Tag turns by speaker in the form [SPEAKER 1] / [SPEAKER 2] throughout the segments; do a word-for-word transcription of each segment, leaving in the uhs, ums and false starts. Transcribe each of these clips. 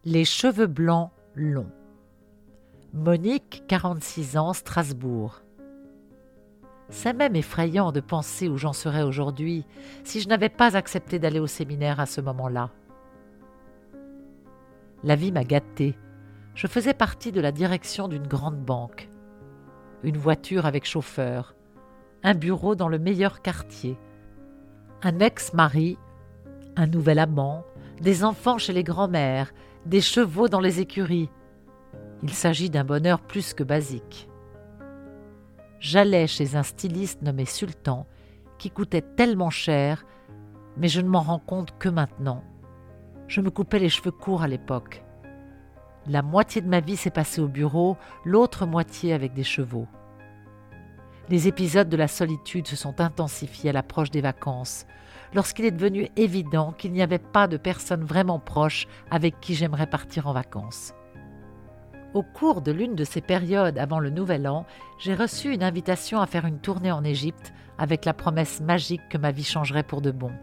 [SPEAKER 1] Les cheveux blancs longs. Monique, quarante-six ans, Strasbourg. C'est même effrayant de penser où j'en serais aujourd'hui si je n'avais pas accepté d'aller au séminaire à ce moment-là. La vie m'a gâtée. Je faisais partie de la direction d'une grande banque. Une voiture avec chauffeur, un bureau dans le meilleur quartier, un ex-mari, un nouvel amant, des enfants chez les grands-mères, des chevaux dans les écuries. Il s'agit d'un bonheur plus que basique. J'allais chez un styliste nommé Sultan, qui coûtait tellement cher, mais je ne m'en rends compte que maintenant. Je me coupais les cheveux courts à l'époque. La moitié de ma vie s'est passée au bureau, l'autre moitié avec des chevaux. Les épisodes de la solitude se sont intensifiés à l'approche des vacances, lorsqu'il est devenu évident qu'il n'y avait pas de personne vraiment proche avec qui j'aimerais partir en vacances. Au cours de l'une de ces périodes avant le Nouvel An, j'ai reçu une invitation à faire une tournée en Égypte avec la promesse magique que ma vie changerait pour de bon.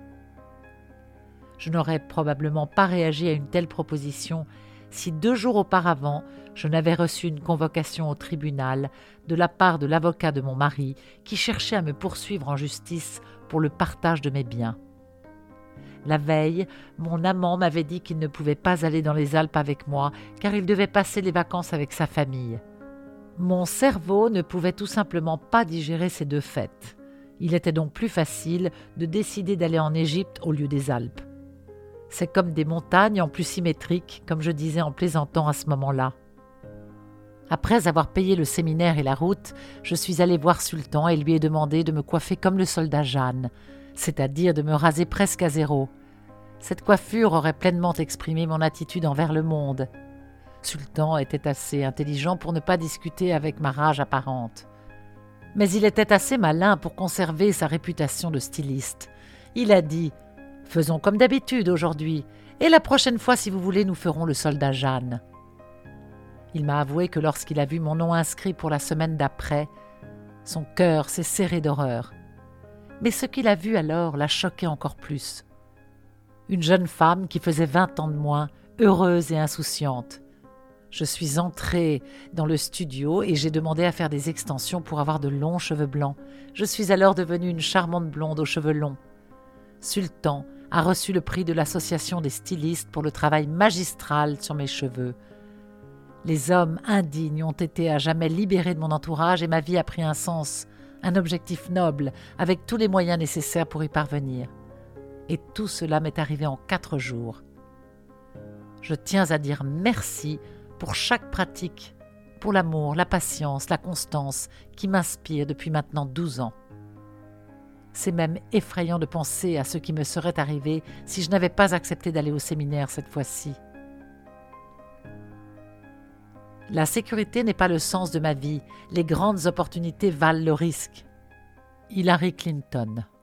[SPEAKER 1] Je n'aurais probablement pas réagi à une telle proposition si deux jours auparavant, je n'avais reçu une convocation au tribunal de la part de l'avocat de mon mari qui cherchait à me poursuivre en justice pour le partage de mes biens. La veille, mon amant m'avait dit qu'il ne pouvait pas aller dans les Alpes avec moi car il devait passer les vacances avec sa famille. Mon cerveau ne pouvait tout simplement pas digérer ces deux faits. Il était donc plus facile de décider d'aller en Égypte au lieu des Alpes. C'est comme des montagnes en plus symétriques, comme je disais en plaisantant à ce moment-là. Après avoir payé le séminaire et la route, je suis allée voir Sultan et lui ai demandé de me coiffer comme le soldat Jeanne, c'est-à-dire de me raser presque à zéro. Cette coiffure aurait pleinement exprimé mon attitude envers le monde. Sultan était assez intelligent pour ne pas discuter avec ma rage apparente. Mais il était assez malin pour conserver sa réputation de styliste. Il a dit « Faisons comme d'habitude aujourd'hui, et la prochaine fois, si vous voulez, nous ferons le soldat Jeanne. » Il m'a avoué que lorsqu'il a vu mon nom inscrit pour la semaine d'après, son cœur s'est serré d'horreur. Mais ce qu'il a vu alors l'a choqué encore plus. Une jeune femme qui faisait vingt ans de moins, heureuse et insouciante. Je suis entrée dans le studio et j'ai demandé à faire des extensions pour avoir de longs cheveux blancs. Je suis alors devenue une charmante blonde aux cheveux longs. Sultan a reçu le prix de l'association des stylistes pour le travail magistral sur mes cheveux. Les hommes indignes ont été à jamais libérés de mon entourage et ma vie a pris un sens, un objectif noble, avec tous les moyens nécessaires pour y parvenir. Et tout cela m'est arrivé en quatre jours. Je tiens à dire merci pour chaque pratique, pour l'amour, la patience, la constance qui m'inspire depuis maintenant douze ans. C'est même effrayant de penser à ce qui me serait arrivé si je n'avais pas accepté d'aller au séminaire cette fois-ci. La sécurité n'est pas le sens de ma vie. Les grandes opportunités valent le risque. Hillary Clinton.